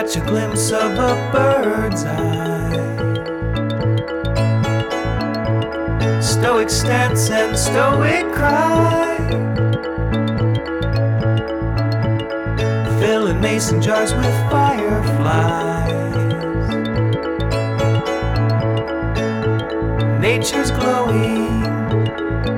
catch a glimpse of a bird's eye. Stoic stance and stoic cry, filling mason jars with fireflies.